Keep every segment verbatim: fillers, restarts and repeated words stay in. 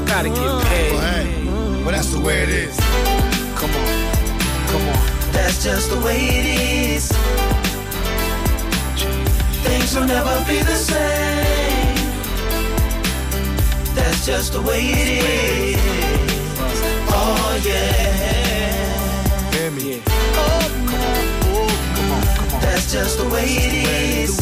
gotta get paid. Well, hey, well, that's the way it is. Come on, come on. That's just the way it is. Things will never be the same. That's just the way it is. Oh yeah. Hear me? Yeah. Oh, come on, oh, come on, come on. That's just the way it is.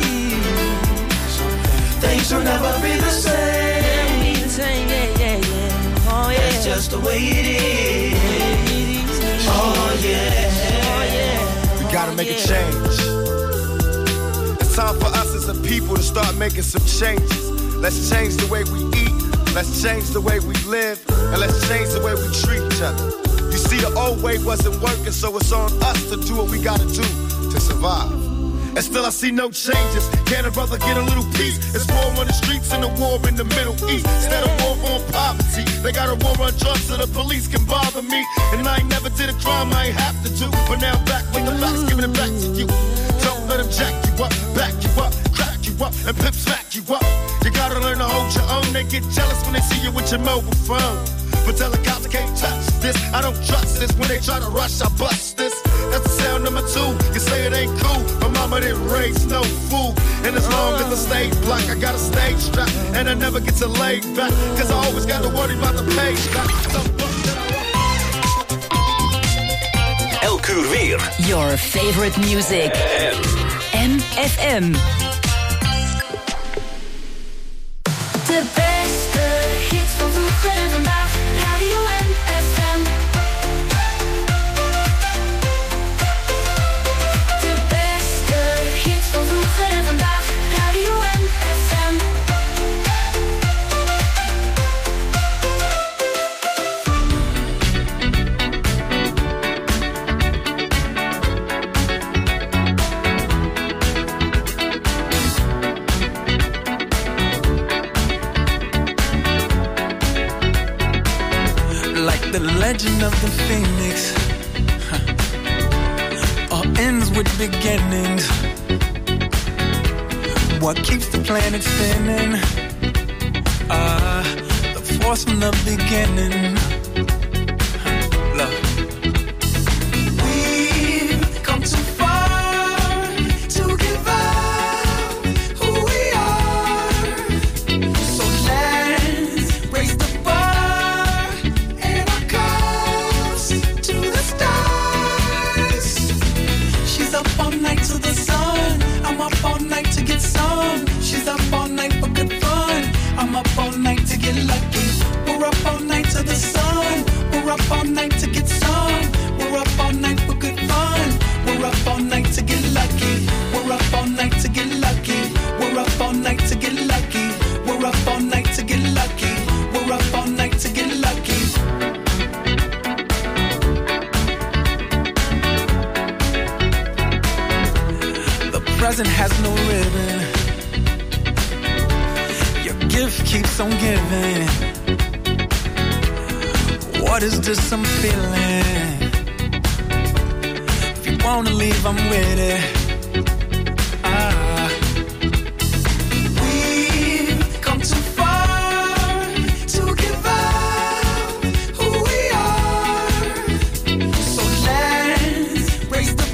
Things will never be the same. Yeah, yeah, yeah. Oh yeah. That's just the way it is. Oh yeah. Oh yeah. We gotta make a change. It's time for us as a people to start making some changes. Let's change the way we eat. Let's change the way we live. And let's change the way we treat each other. You see, the old way wasn't working, so it's on us to do what we gotta do to survive. And still I see no changes. Can a brother get a little peace? It's war on the streets and a war in the Middle East. Instead of war on poverty, they got a war on drugs so the police can bother me. And I ain't never did a crime I ain't have to do. But now I'm back with the facts, giving it back to you. Don't let them jack you up, back you up, crack you up, and pimp smack you up. You gotta learn to hold your own. They get jealous when they see you with your mobile phone. But tell the cops I can't touch this. I don't trust this. When they try to rush, I bust this. That's the sound number two. You say it ain't cool. My mama didn't raise no fool. And as long as I stay black, I got a stage strap. And I never get to lay back. Cause I always got to worry about the page back. Elk uur weer. Your favorite music. M F M. De beste hits van vroeger en vandaag. Radio M F M. De beste hits van vroeger en vandaag. Radio M F M. The legend of the phoenix, huh. All ends with beginnings. What keeps the planet spinning? Ah, uh, the force from the beginning. Huh. Love. We've come too far to give up who we are. So let's raise the to the sun, I'm up all night to get some. She's up all night for good fun. I'm up all night to get lucky. We're up all night to the sun. We're up all night to get some. We're up all night for good fun. We're up all night to get lucky. We're up all night to get lucky. We're up all night to get lucky. We're up all night to get lucky. We're up all night to get lucky. Present has no ribbon. Your gift keeps on giving. What is this I'm feeling? If you wanna leave, I'm with it. Ah. We've come too far to give up who we are. So let's raise the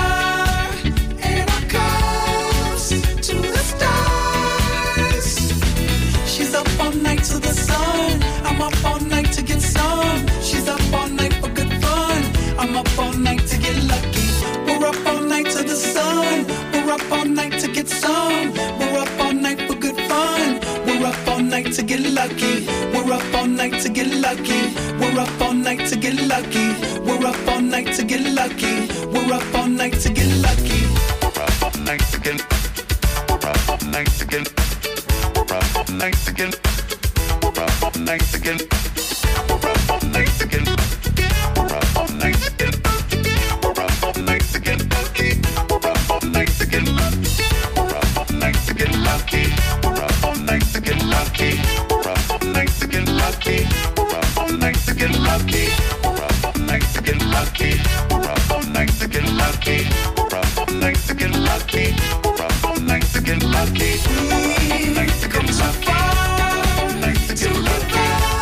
to the sun, I'm up all night to get some. She's up all night for good fun. I'm up all night to get lucky. We're up all night to the sun. We're up all night to get some. We're up all night for good fun. We're up all night to get lucky. We're up all night to get lucky. We're up all night to get lucky. We're up all night to get lucky. We're up all night to get lucky. We're up all night to get. We're up all night to get. We're up all night to get. We're up all night to get. We're up all night to get. We're up all night to get. We're up all night to get lucky. We're up all night to get lucky. We're up all night to get lucky. We're up all night to get lucky. We're up all night to get lucky. We're up all night to get lucky. We're up all night to get lucky. We're up all night to get lucky. We're up all night to get lucky. We're up all night to get lucky. We're up all night to get lucky.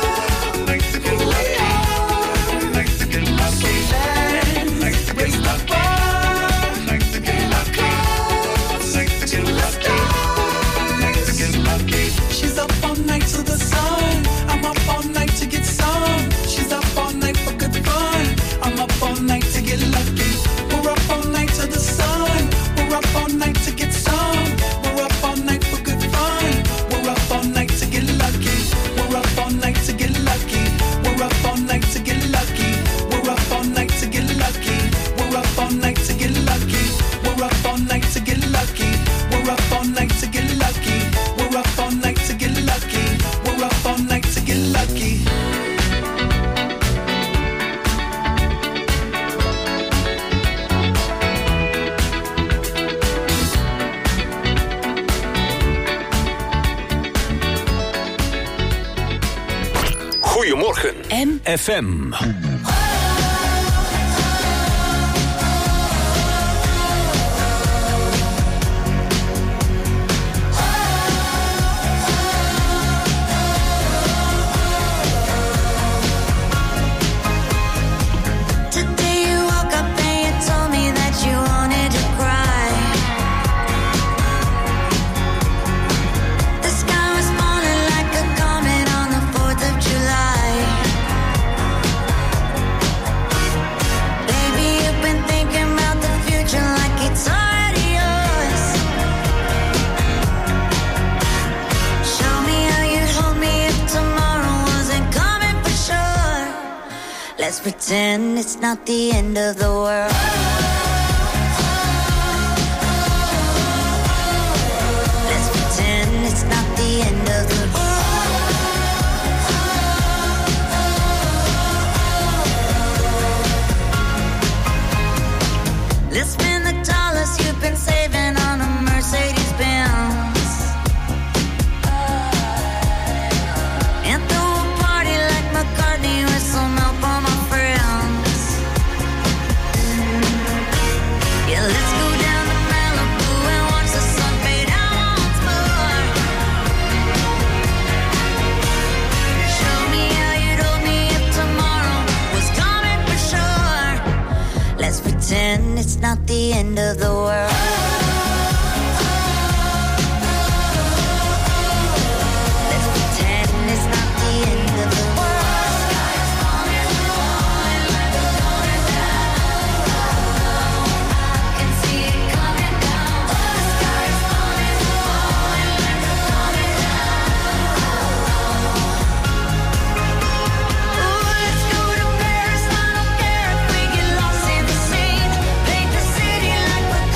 Goedemorgen M F M. Let's pretend it's not the end of the world. Let's pretend it's not the end of the world. Let's spend the dollars you've been saving on a Mercedes Benz. And throw a party like McCartney with some help on my friends. Yeah, let's go down to Malibu and watch the sun fade out once more. Show me how you'd hold me if tomorrow was coming for sure. Let's pretend it's not the end of the world. Paint the city like we're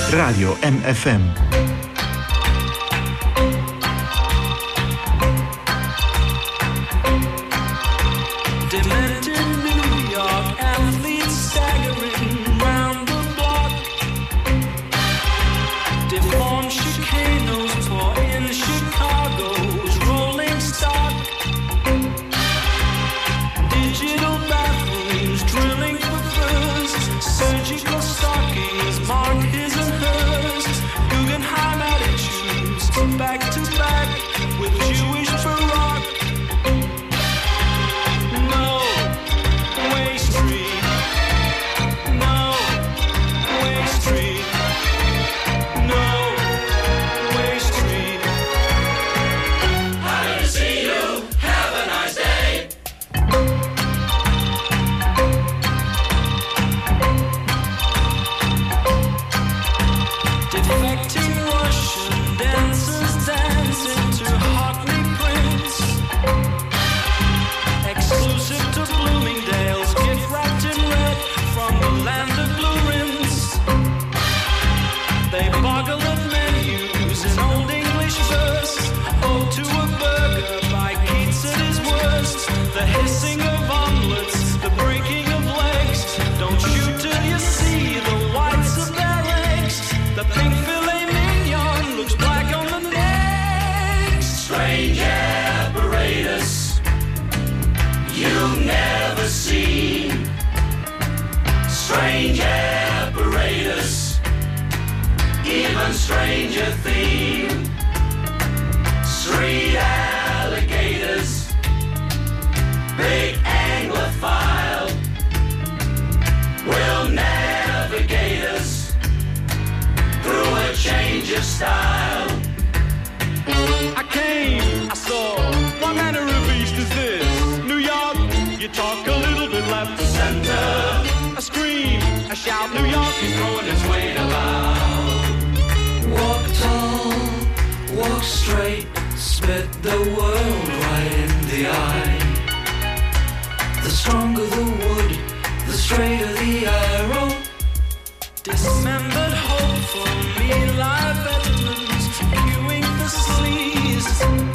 Radio M F M. Demented New York athletes staggering round the block. Deformed chicanos pour in Chicago's rolling stock. Digital bathrooms drilling for first. Surgical stockings mark his and hers. Guggenheim attitudes back to back with Jewish Baroque. No way street. No way street. No way street. Happy to see you. Have a nice day. Defecting Russian dancers dance into Hockney prints. Exclusive to Bloomingdale's, gift wrapped in red from the land of blue rinse. They boggle at menus in Old English verse. Ode to a burger by Keats at his worst. The hissing of omelets, the breaking of legs. Don't shoot till you see the whites of their eggs. The pink filet mignon looks black on the neck. Strange apparatus you've never seen. Strange apparatus, even stranger theme. Street alligators, big Anglophile, will navigate us through a change of style. I came, I saw, what manner of beast is this? New York, you talk a little bit left to center. A scream, a shout, New York is throwing its weight about. Walk tall, walk straight, spit the world right in the eye. The stronger the wood, the straighter the arrow. Dismembered hope for me, live veterans, viewing the sleaze.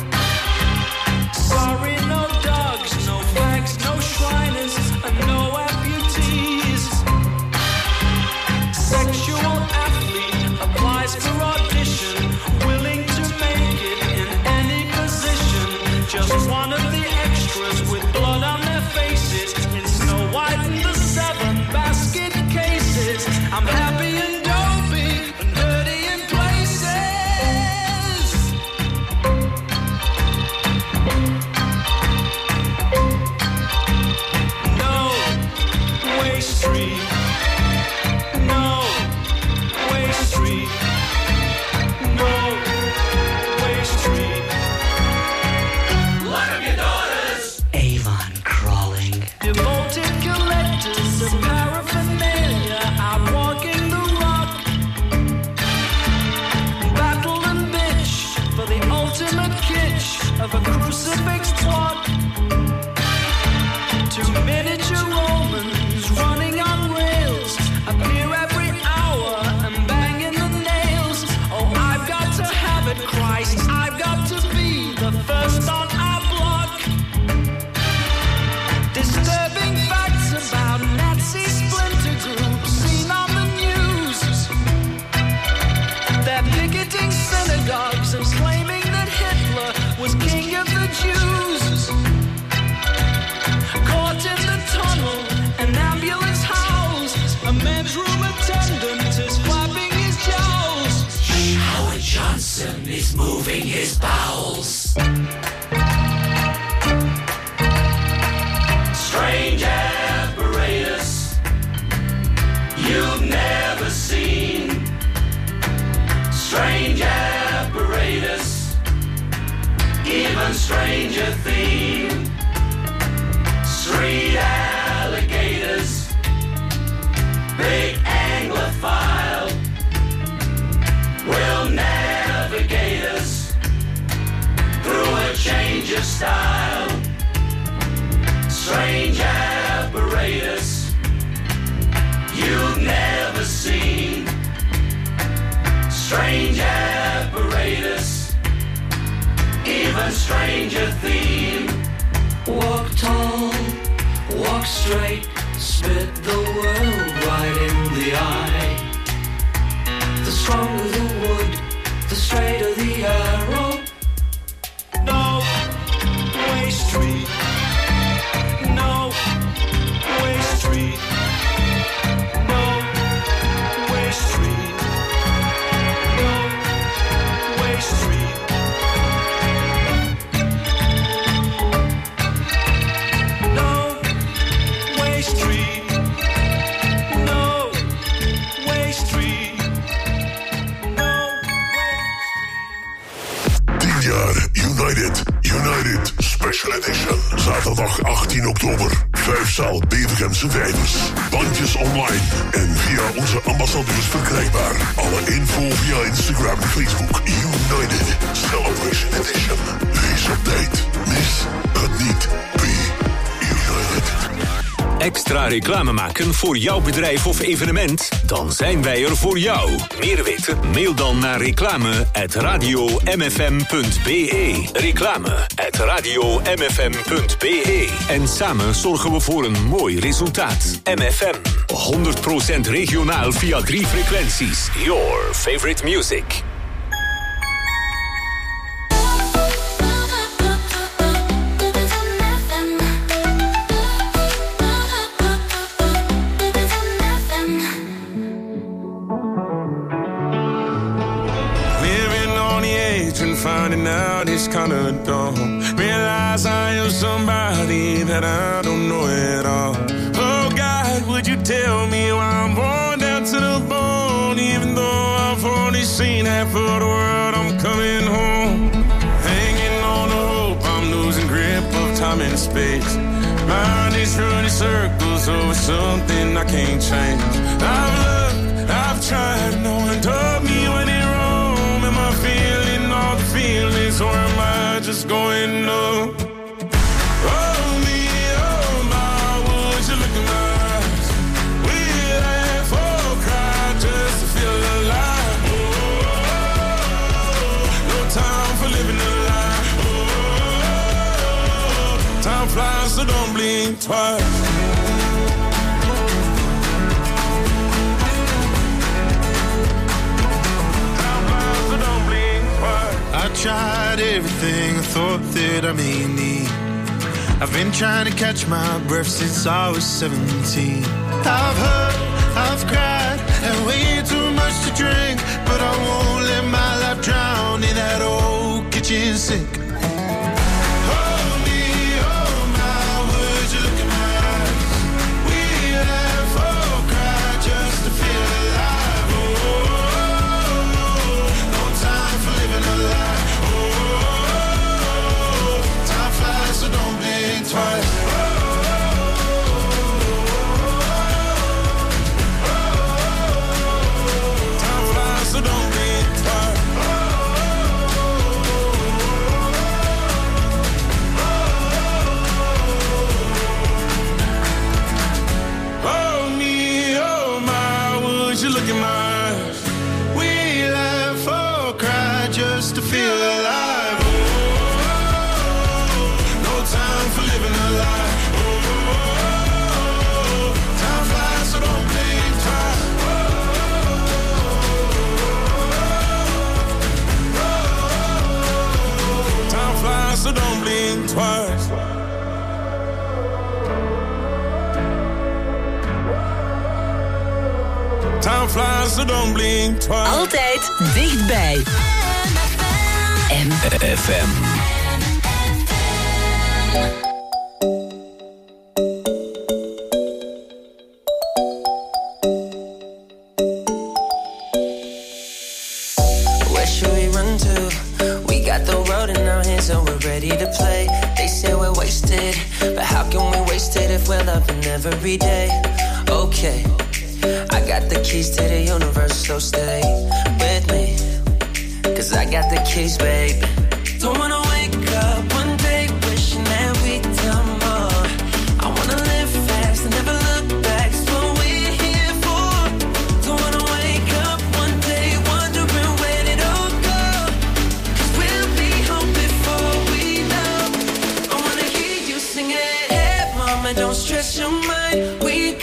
Sorry, no dogs, no fags, no shriners, and no amputees. Sexual athlete applies for audition, willing to make it in any position. Just one of the extras with blood on their faces in Snow White and the seven basket cases. I'm happy and dopey and dirty in places. No way street. No way street. No way street. Lock up your daughters. Avon crawling. Devoted collectors of paraphernalia out walking the rock. Battle and bitch for the ultimate kitsch of a crucifix plot. Two miniature Romans running on rails appear every hour and bang in the nails. Oh, I've got to have it, Christ. I've got to be the first on our block. Disturbing facts about Nazi splinter groups seen on the news. They're picketing synagogues and claiming that Hitler was king of the Jews. Caught in the tunnel, an ambulance howls. A men's room attendant is flapping his jowls. Howard Johnson is moving his bowels. Strange apparatus you've never seen. Strange apparatus, even stranger theme. Street alligators, big Anglophile, will navigate us spit the world right in the eye. The stronger the wood, the straighter the arrow. No way street, no way street, no way street, no way street. No way street, no way street, no way street. tien jaar United, United Special Edition. Zaterdag achttien oktober. Vijfzaal Bevergemse Vijvers. Bandjes online en via onze ambassadeurs verkrijgbaar. Alle info via Instagram en Facebook. United Celebration Edition. Wees op tijd. Mis het niet. Be United. Extra reclame maken voor jouw bedrijf of evenement? Dan zijn wij er voor jou. Meer weten? Mail dan naar reclame at radio m f m punt b e. Reclame at radio m f m punt b e. En samen zorgen we voor een mooi resultaat. M F M. honderd procent regionaal via drie frequenties. Your favorite music. Finding out it's kinda dumb. Realize I am somebody that I don't know at all. Oh God, would you tell me why I'm worn down to the bone? Even though I've only seen half of the world, I'm coming home. Hanging on to hope, I'm losing grip of time and space. Mind is running circles over something I can't change. I've looked, I've tried, no one told me when it wrong. Am I feeling all the feelings, or am I just going up? Oh me, oh my, would you look in my eyes? We laugh or cry just to feel alive. Oh, no time for living a lie. Oh, time flies, so don't blink twice. I tried everything I thought that I may need. I've been trying to catch my breath since I was seventeen. I've hurt, I've cried, had way too much to drink, but I won't let my life drown in that old kitchen sink. Hold me, oh my, would you look in my eyes? We laugh or cry just to feel alive. Oh, no time for living a lie. So don't blink twice. Oh, oh, oh, time flies, so don't blink twice. Oh, oh, oh, me, oh my, would you look in my eyes? We laugh or cry just to feel alive. Time for living a lie. Oh, time flies, so don't blink twice. Oh, time flies, so don't blink twice. Time flies, so don't blink twice. Altijd dichtbij. M F M. Where should we run to? We got the road in our hands and we're ready to play. They say we're wasted, but how can we waste it if we're loving every day? Okay, I got the keys to the universe, so stay with me, 'cause I got the keys, babe. Don't wanna wake up one day wishing that we'd done more. I wanna live fast and never look back. It's what we're here for. Don't wanna wake up one day wondering where it all go. 'Cause we'll be home before we know. I wanna hear you sing it. Hey, mama, don't stress your mind. We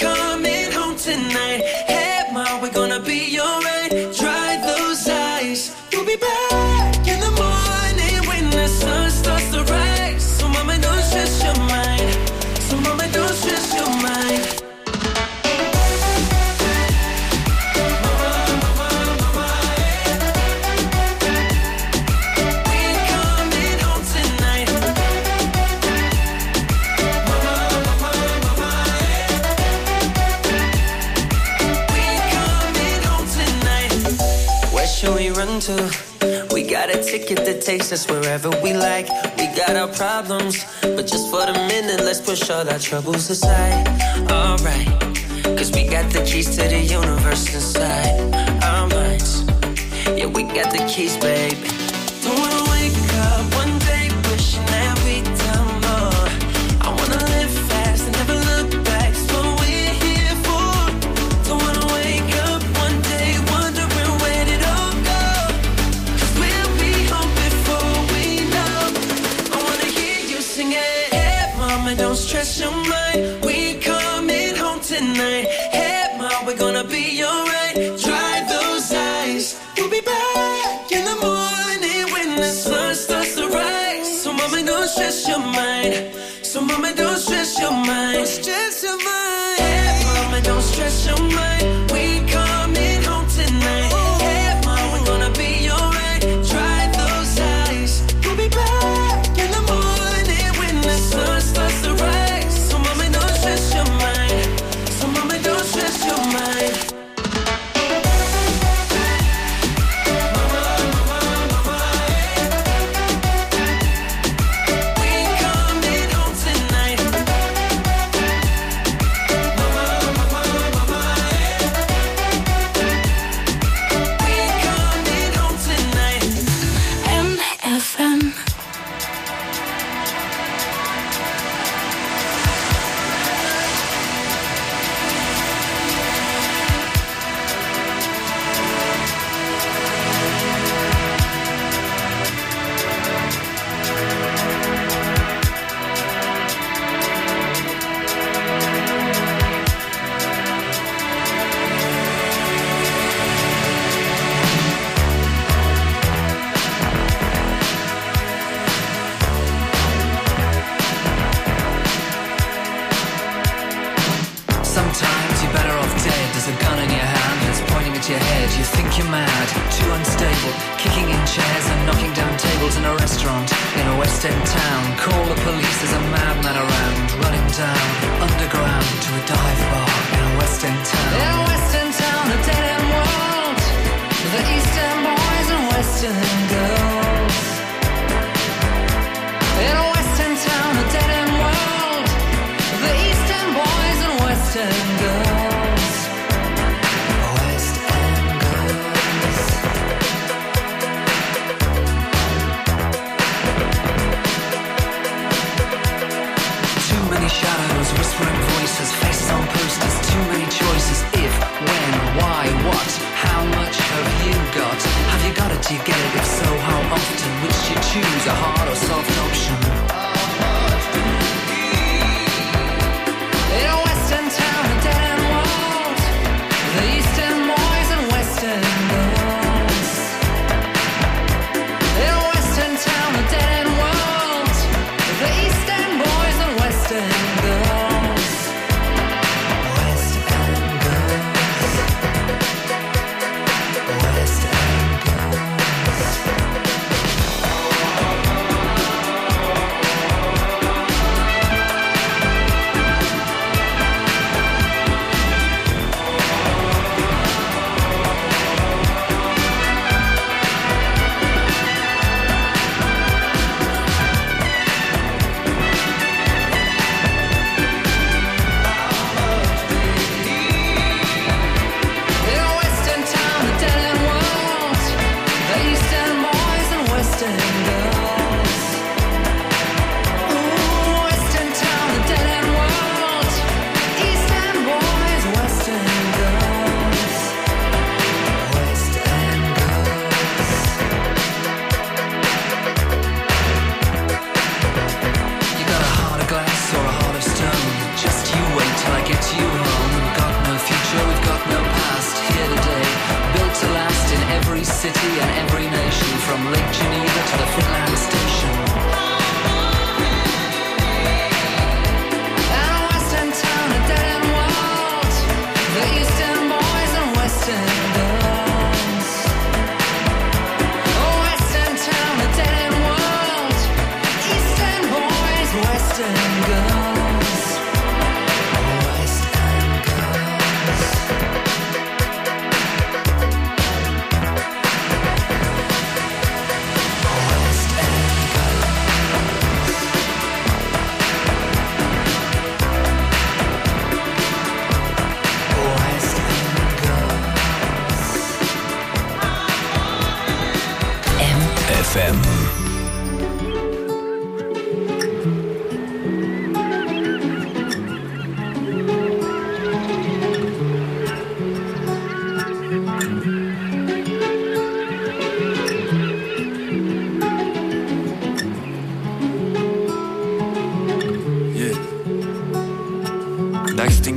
going to. We got a ticket that takes us wherever we like. We got our problems, but just for the minute, let's push all our troubles aside. Alright, cause we got the keys to the universe inside our minds. Yeah, we got the keys, baby. Don't wanna wake up one day wishing that we'd done more. I wanna live fast and never look back. It's what we're here for. Don't wanna wake up one day wondering where did it all go. Cause we'll be home before we know. I wanna hear you sing it. Hey, mama, don't stress your mind. We coming home tonight. Hey, mama, we're gonna be alright. Dry those eyes. We'll be back in the morning when the sun starts to rise. So mama, don't stress your mind. So mama, don't stress your mind. Don't stress your mind. Hey, mama, don't stress your mind. We coming home tonight. Hey, mama, we're gonna be alright. Dry those eyes. We'll be back in the morning when the sun starts to rise. So mama, don't stress your mind. So mama, don't stress your mind. Sometimes you're better off dead. There's a gun in your hand that's pointing at your head. You think you're mad, too unstable, kicking in chairs and knocking down tables in a restaurant in a West End town. Call the police, there's a madman around, running down underground to a dive bar in a West End town. In a West End town, a dead end world, the East End boys and West End girls. In a West End town, a dead end world, the East End boys and West End girls. West End girls. Too many shadows, whispering voices, faces on posters, too many choices. If, when, why, what, how much have you got? Have you got it, do you get it? If so, how often? Which you choose, a hard or soft option? In a West End town, a dead end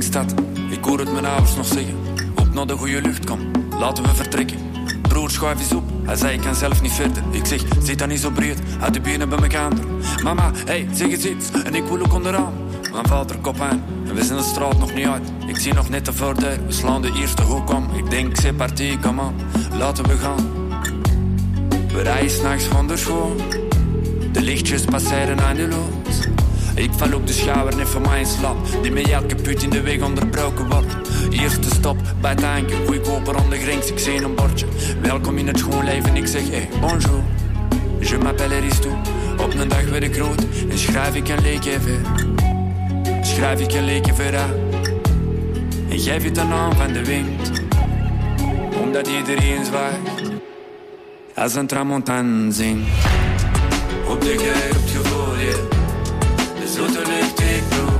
Springstad. Ik hoor het mijn ouders nog zeggen. Op naar de goede lucht, kom, laten we vertrekken. Broer, schuif eens op. Hij zei, ik kan zelf niet verder. Ik zeg, zit dan niet zo breed. Uit de benen bij elkaar. Mama, hey, zeg eens iets. En ik wil ook onderaan. Mijn vader kop aan. En we zijn de straat nog niet uit. Ik zie nog net de voordeur. We slaan de eerste hoek om. Ik denk, c'est parti, come on. Laten we gaan. We rijden s'nachts van de school. De lichtjes passeren eindeloos. Ik val op de schouder net van mijn slap. Die met elke put in de weg onderbroken wordt. Eerste stop bij het aanker. Goedkoper aan de grens, ik zie een bordje. Welkom in het schoon leven, ik zeg hey, bonjour. Je m'appelle Aristou. Op een dag werd ik rood. En schrijf ik een leekje ver. Schrijf ik een leekje ver aan. En geef je de naam van de wind. Omdat iedereen zwaait. Als een tramontane zingt. Op de geur, op je folie. De zoete lucht, ik proef.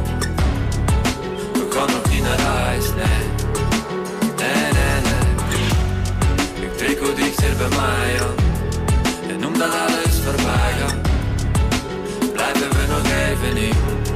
We gaan nog niet naar huis, nee. Nee, nee, nee. Ik trek hoe dichter bij mij aan. En omdat alles voorbij gaat, blijven we nog even niet.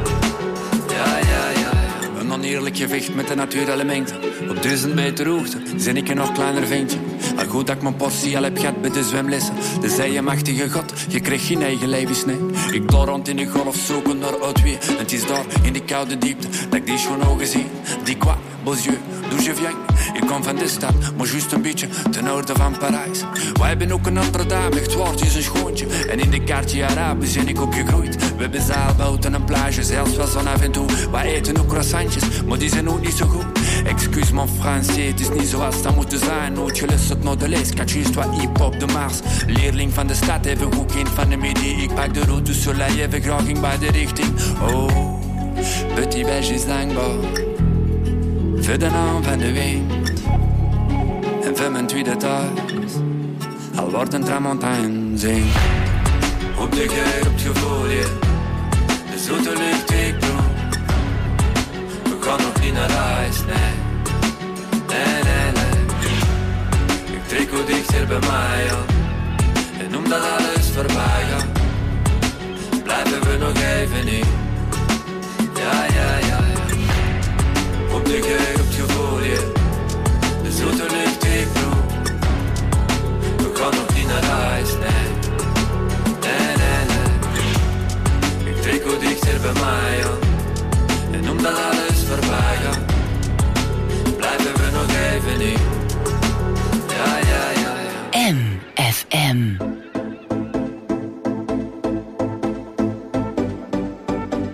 Ja, ja, ja, ja. Een oneerlijk gevecht met de natuurelementen. Op duizend meter hoogte zijn ik een nog kleiner ventje. Maar goed dat ik mijn portie al heb gehad bij de zwemlessen. De zei machtige god, je kreeg geen eigen levens, nee. Ik doe rond in de golf zoeken naar Outwee. En het is daar in die koude diepte dat ik die schoon ogen zie. Die quoi, beaux yeux, d'où je viens. Ik kom van de stad, maar juist een beetje ten noorden van Parijs. Wij hebben ook een Notre-Dame, echt waar, het is een schoontje. En in de kaartje Arabisch ben ik opgegroeid. We hebben zeilboten en plage, zelfs wel zon af en toe. Wij eten ook croissantjes, maar die zijn ook niet zo goed. Excuse mon français, het is niet zoals dat moet zijn. Nooit geluisterd naar de les, catch juist wat hip-hop de Mars. Leerling van de stad, even goed kind van de midi. Ik pak de route du soleil, even graag in bij de richting. Oh, petit beige is dankbaar voor de naam van de wind. En voor mijn tweede thuis, al wordt een tramontane zing. Op de geur, op je folie, de zoete lucht, ik proef. We gaan nog niet naar huis, nee. Nee, nee, nee. Ik trek hoe dichter bij mij aan. En omdat alles voorbij gaat, blijven we nog even niet. Ja, ja, ja, ja. Op de geur, op je folie, de zoete lucht, ik proef. We gaan nog niet naar huis, nee. Nee, nee, nee. Ik trek hoe dichter bij mij aan. En omdat alles voorbij gaat, blijven we nog even niet. Ja, ja, ja, ja. M F M.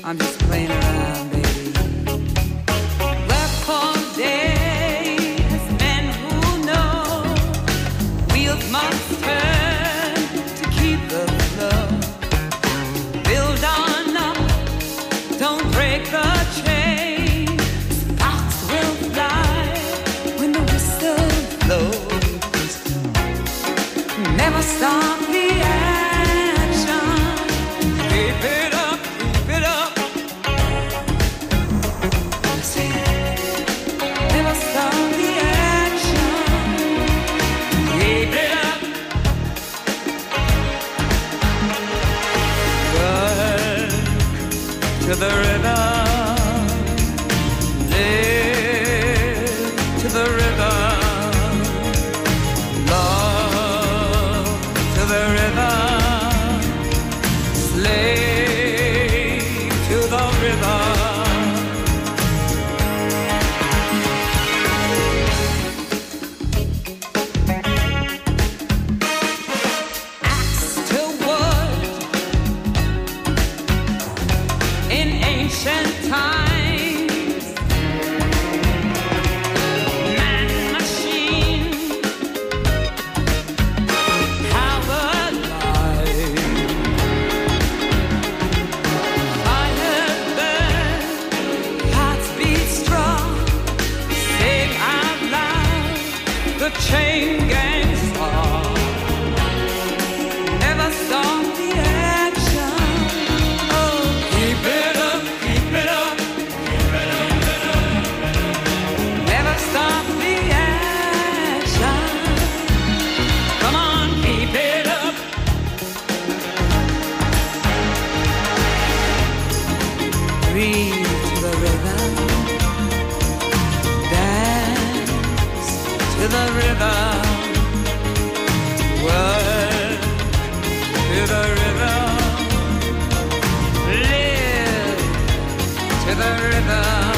I'm just playing around, baby. Work for days, men who know wheels must turn to keep the flow. Build on up, don't break the chain. Sparks will fly when the whistle blows. Never stop the action. Keep it up, keep it up. Never stop the action. Keep it up. Work to the rhythm. Live to the rhythm. Love to the rhythm. Slave to the rhythm. Axe to wood in ancient times. Man machine how alive. Fire burn, hearts beat strong. Sing out loud the chain gang song. Never stop the action. Oh, keep it up, keep it up, keep it up. Never stop the action. Come on, keep it up. Breathe to the rhythm. Dance to the rhythm. Work to the rhythm. Live to the rhythm.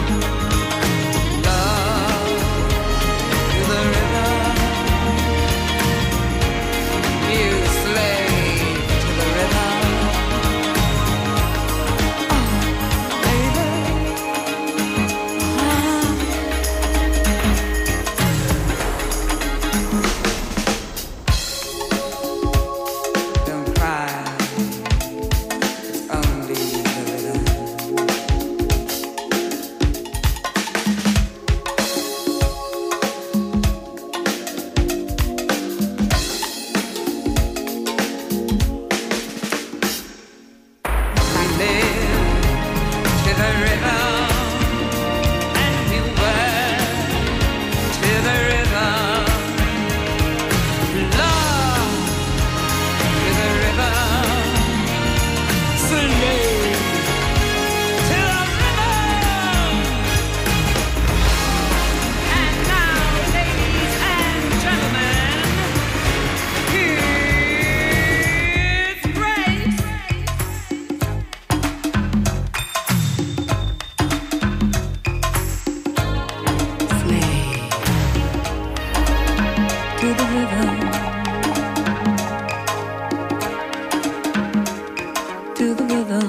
Love to the rhythm. You slave to the rhythm. Oh, baby. Don't cry. It's only the rhythm. We live to the rhythm, and we work to the rhythm. Love to the rhythm. Slave to the rhythm. And now, ladies and gentlemen, here's Grace. Slave to the rhythm. To the rhythm.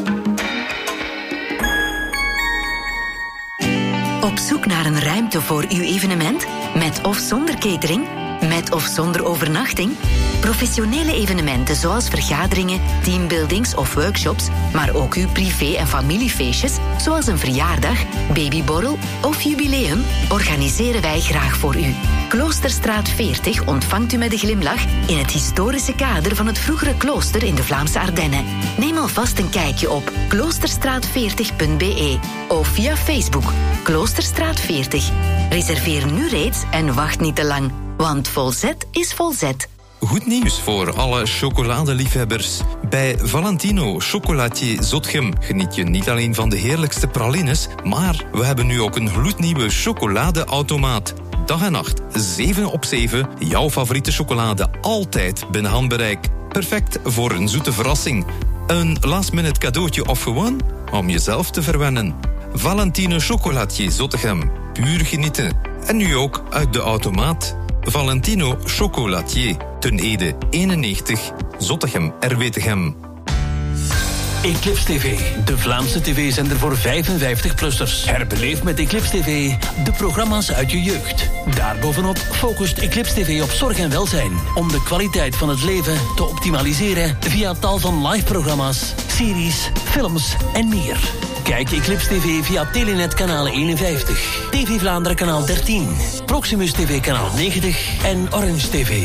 Op zoek naar een ruimte voor uw evenement? Met of zonder catering? Met of zonder overnachting? Professionele evenementen zoals vergaderingen, teambuildings of workshops, maar ook uw privé- en familiefeestjes, zoals een verjaardag, babyborrel of jubileum, organiseren wij graag voor u. Kloosterstraat veertig ontvangt u met een glimlach in het historische kader van het vroegere klooster in de Vlaamse Ardennen. Neem alvast een kijkje op kloosterstraat veertig punt b e of via Facebook Kloosterstraat veertig. Reserveer nu reeds en wacht niet te lang, want Volzet is Volzet. Goed nieuws voor alle chocoladeliefhebbers. Bij Valentino Chocolatier Zotgem geniet je niet alleen van de heerlijkste pralines, maar we hebben nu ook een gloednieuwe chocoladeautomaat. Dag en nacht, zeven op zeven, jouw favoriete chocolade altijd binnen handbereik. Perfect voor een zoete verrassing. Een last-minute cadeautje of gewoon om jezelf te verwennen. Valentino Chocolatier Zottegem. Puur genieten. En nu ook uit de automaat. Valentino Chocolatier. Ten Ede eenennegentig. Zottegem, R W Tegem. Eclipse T V, de Vlaamse tv-zender voor vijfenvijftig-plussers. Herbeleef met Eclipse T V de programma's uit je jeugd. Daarbovenop focust Eclipse T V op zorg en welzijn, om de kwaliteit van het leven te optimaliseren via tal van live-programma's, series, films en meer. Kijk Eclipse T V via Telenet kanaal eenenvijftig, T V Vlaanderen kanaal dertien, Proximus T V kanaal negentig en Orange T V.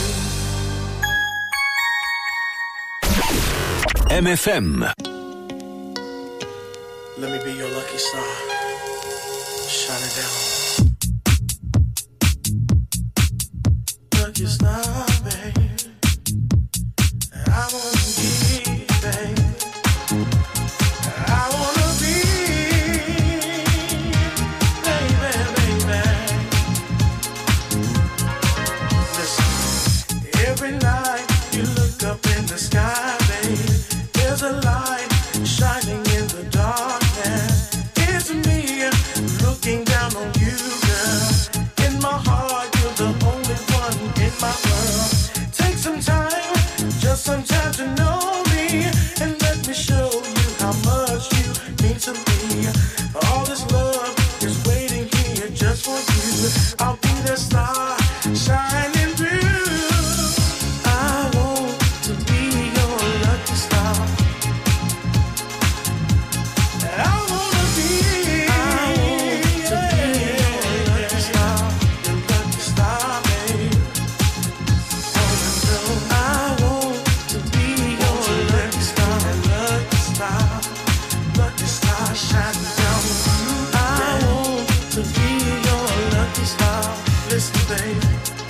M F M. Let me be your lucky star. Shine it down. Lucky star, baby. I wanna be, baby. I wanna be, baby, baby. Listen, every night you look up in the sky, baby. There's a light shining in the darkness. It's me looking down on you, girl. In my heart, you're the only one in my world. Take some time, just some time to know me, and let me show you how much you mean to me. All this love is waiting here just for you. I'll be the star shining through. I want to be your lucky star. I wanna be, I want to be your lucky star, your lucky star, babe. I want to be your lucky star, lucky star, lucky star shining down on you. I want to be your lucky star. Listen, baby.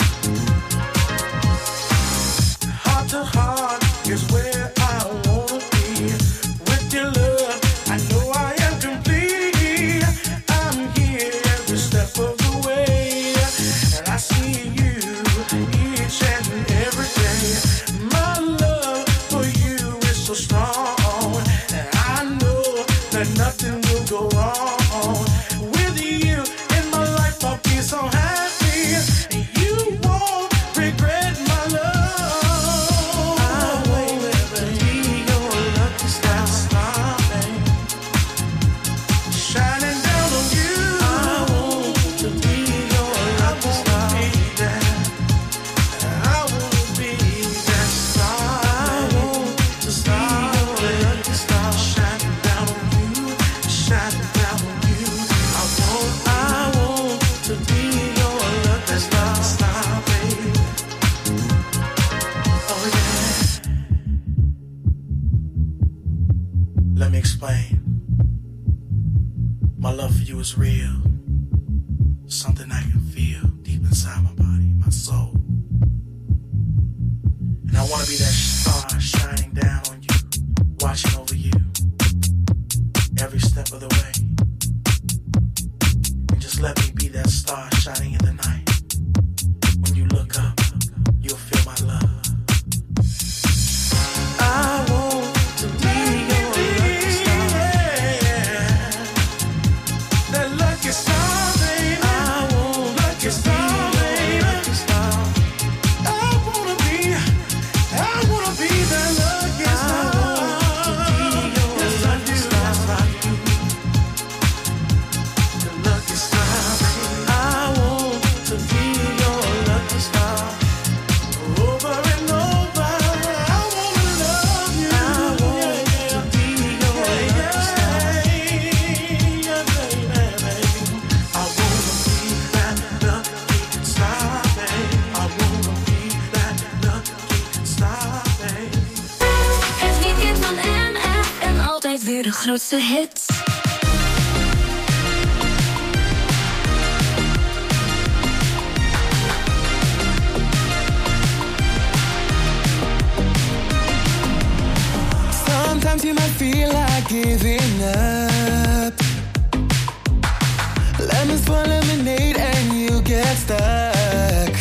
Heart to heart is where I wanna be. With your love, I know I am complete. I'm here every step of the way, and I see you each and every day. My love for you is so strong, and I know that nothing will go wrong. With you in my life, I'll be so happy. You won't regret my love. I want to be your lucky star, star, babe. Shining down on you. I want to be your lucky star. I want to be that star. I want to be your lucky star. Shining down on you, shining down on you. I want, I want to be your lucky star, star, babe. Oh yeah. Let me explain. My love for you is real. Something I can feel deep inside my body, my soul. And I want to be that star shining down on you, watching over you every step of the way. And just let me be that star shining in the night. When you look up, you'll feel my love. I want to be your lucky star. That lucky star, baby. I want lucky star, baby. Lucky star. I wanna be, I wanna be that lucky star. I want to be your lucky star. The lucky star, baby. I want to be your lucky star. Over and over, I wanna love you. I want to be your lucky star. Yeah, baby. I wanna be that lucky star, baby. I wanna be that lucky star, baby. Het weekend van M F en altijd weer de grootste hits. Sometimes you might feel like giving up. Lemons for lemonade and you get stuck.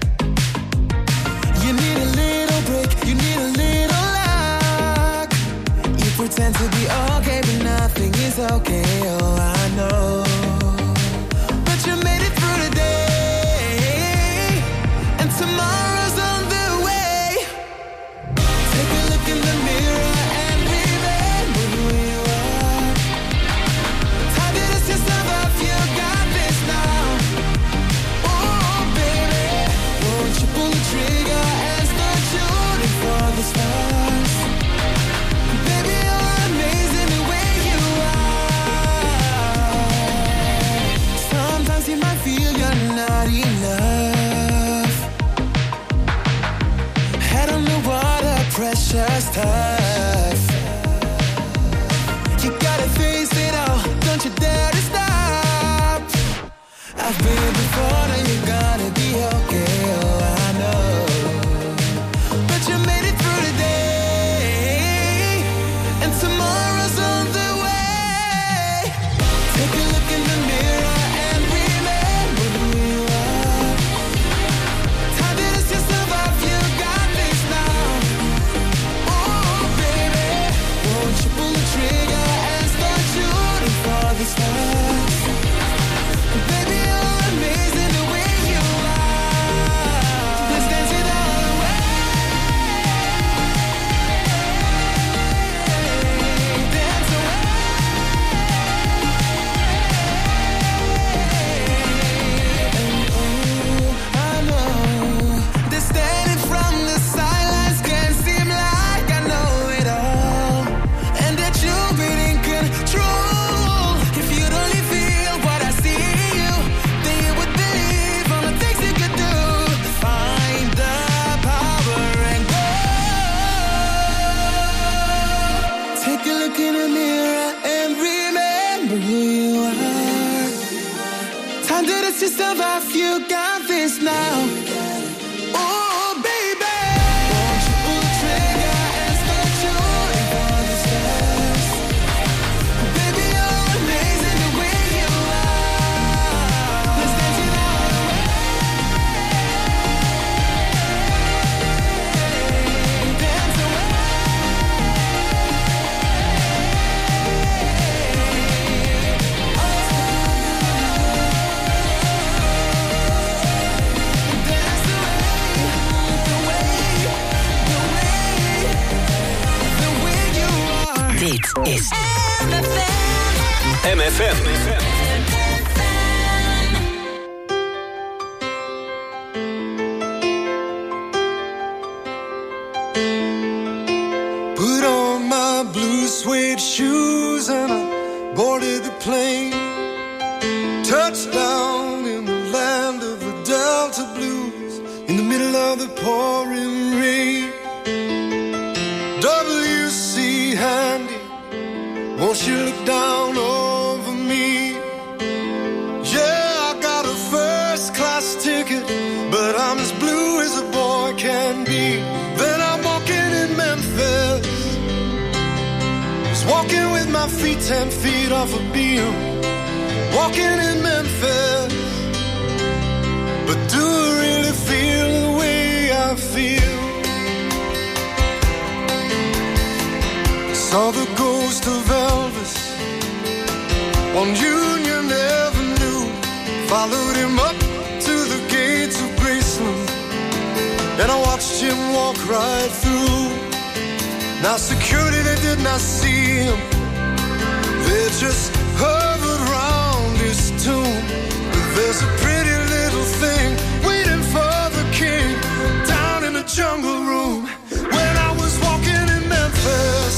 You need a little break, you need a little luck. You pretend to be okay, but nothing is okay, oh I know. But you made it through the day, and tomorrow's on the way. Take a look in the mirror and be ready. tough. You gotta face it all, don't you dare to stop. I've been before, now you're gonna be okay, oh I know. But you made it through the day, and tomorrow's on the way. Take a look in the mirror and remember who you are. Time to dust yourself off, you got this now. Oh baby, won't you pull the trigger and start shooting for the stars. Baby, you're amazing the way you are. Let's dance it all away. Dance away. And oh, I know that standing from the sidelines can seem like I know it all, and that you've been in control. If you'd only feel what I see in you, then you would believe all the things you could do. Find the power and go. Take a look in the mirror and remember who you are. Time to dust yourself off, you got this now. Oh baby, won't you pull the trigger and start shooting for the stars. Baby, you're amazing the way you are. Let's dance it all away. Dance away. Dance away. The way, the way, the way you are. Dit is M F M. Put on my blue suede shoes and I boarded the plane. Touchdown in the land of the Delta Blues, in the middle of the pouring rain. W C Handy, won't you look down over me? Yeah, I got a first class ticket, but I'm as blue as a boy can be. Then I'm walking in Memphis, was walking with my feet ten feet off a beam. Walking in Memphis, but do I really feel the way I feel? Saw the ghost of Elvis on Union Avenue, followed him up to the gates of Graceland, and I watched him walk right through. Now security, they did not see him, they just hovered round his tomb. But there's a pretty little thing waiting for the king down in the jungle room. When I was walking in Memphis,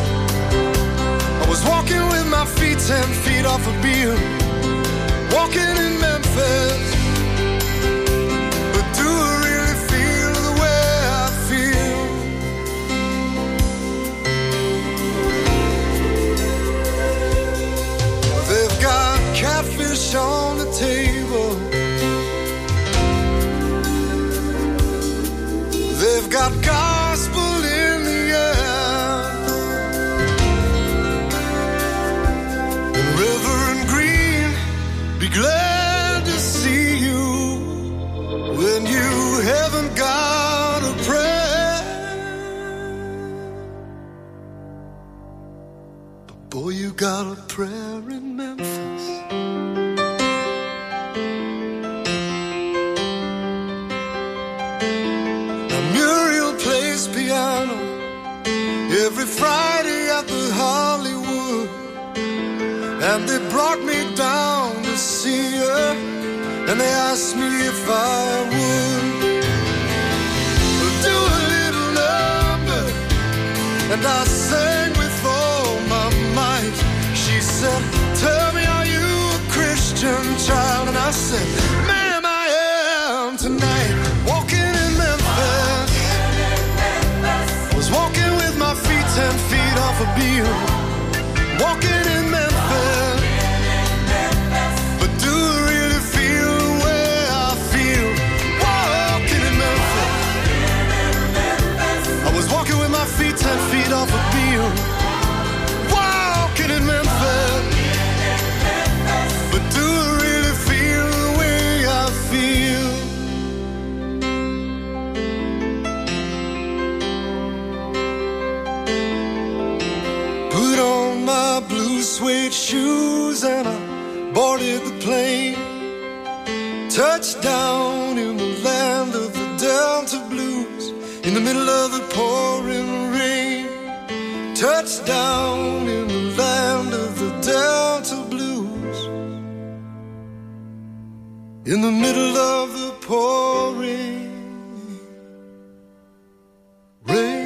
I was walking with my feet ten feet off a beam. Walking in Memphis, but do I really feel the way I feel? They've got catfish on the table, they've got gospel in the air, and Reverend Green, be glad to see you when you haven't got a prayer. But boy, you got a prayer in Memphis. Now Muriel plays piano every Friday at the Hollywood, and they brought me down to see her, and they asked me if I would do a little number, and I sang with all my might. She said, tell me, are you a Christian child? And I said, ma'am, I am tonight. Walking in Memphis, was walking with my a Beale, walking in Memphis. But do I really feel the way I feel walking in Memphis? I was walking with my feet ten feet off a Beale, walking in Memphis. But do I really feel the way I feel? Put on my blue suede shoes and I boarded the plane. Touchdown in the land of the Delta Blues, in the middle of the pouring rain. Touchdown in the land of the Delta Blues, in the middle of the pouring rain.